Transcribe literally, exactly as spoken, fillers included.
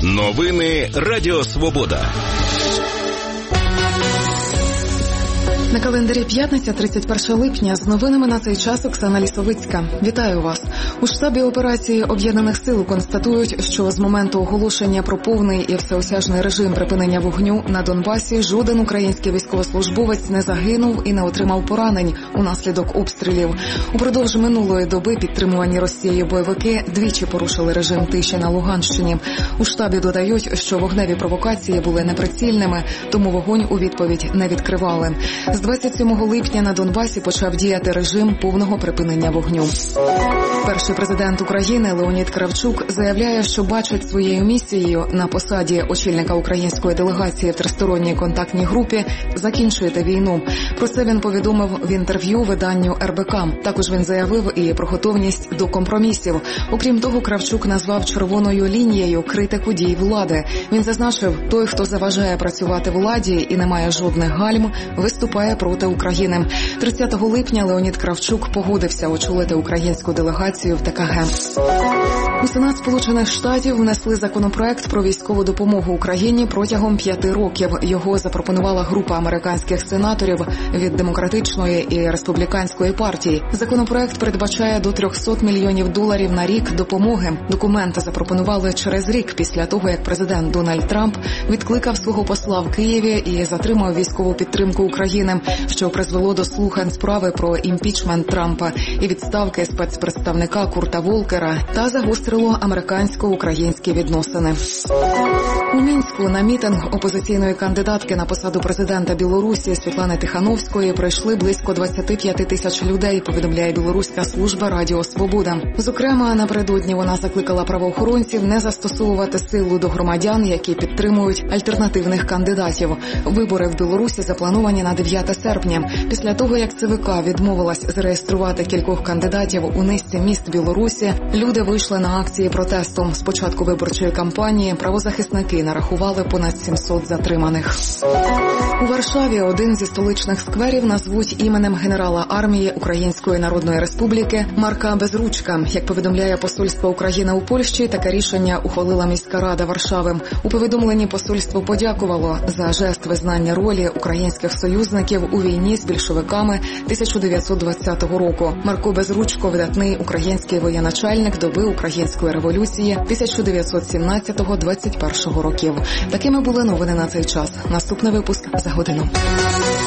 Новини Радіо Свобода. На календарі п'ятниця, тридцять перше липня. З новинами на цей час Оксана Лісовицька. Вітаю вас. У штабі операції Об'єднаних сил констатують, що з моменту оголошення про повний і всеосяжний режим припинення вогню на Донбасі жоден український військовослужбовець не загинув і не отримав поранень унаслідок обстрілів. Упродовж минулої доби підтримувані Росією бойовики двічі порушили режим тиші на Луганщині. У штабі додають, що вогневі провокації були неприцільними, тому вогонь у відповідь не відкривали. З двадцять сьомого липня на Донбасі почав діяти режим повного припинення вогню. Перший президент України Леонід Кравчук заявляє, що бачить своєю місією на посаді очільника української делегації в тристоронній контактній групі закінчуєте війну. Про це він повідомив в інтерв'ю виданню ер бе ка. Також він заявив і про готовність до компромісів. Окрім того, Кравчук назвав червоною лінією критику дій влади. Він зазначив, той, хто заважає працювати владі і не має жодних гальм, виступає проти України. тридцятого липня Леонід Кравчук погодився очолити українську делегацію в те ка ге. У Сенат Сполучених Штатів внесли законопроект про військову допомогу Україні протягом п'яти років. Його запропонувала група американських сенаторів від Демократичної і Республіканської партій. Законопроект передбачає до триста мільйонів доларів на рік допомоги. Документи запропонували через рік після того, як президент Дональд Трамп відкликав свого посла в Києві і затримав військову підтримку України, що призвело до слухань справи про імпічмент Трампа і відставки спецпредставника Курта Волкера та загострило американсько-українські відносини. У Мінську на мітинг опозиційної кандидатки на посаду президента Білорусі Світлани Тихановської прийшли близько двадцять п'ять тисяч людей, повідомляє білоруська служба Радіо Свобода. Зокрема, напередодні вона закликала правоохоронців не застосовувати силу до громадян, які підтримують альтернативних кандидатів. Вибори в Білорусі заплановані на дев'яте серпня. Після того, як це ве ка відмовилась зареєструвати кількох кандидатів у низці міст Білорусі, люди вийшли на акції протесту. З початку виборчої кампанії правозахисники нарахували понад сімсот затриманих. У Варшаві один зі столичних скверів назвуть іменем генерала армії Української Народної Республіки Марка Безручка. Як повідомляє посольство України у Польщі, таке рішення ухвалила міська рада Варшави. У повідомленні посольство подякувало за жест визнання ролі українських союзників у війні з більшовиками тисяча дев'ятсот двадцятого року. Марко Безручко – видатний український воєначальник доби Української революції тисяча дев'ятсот сімнадцятого - двадцять першого років. Такими були новини на цей час. Наступний випуск за годину.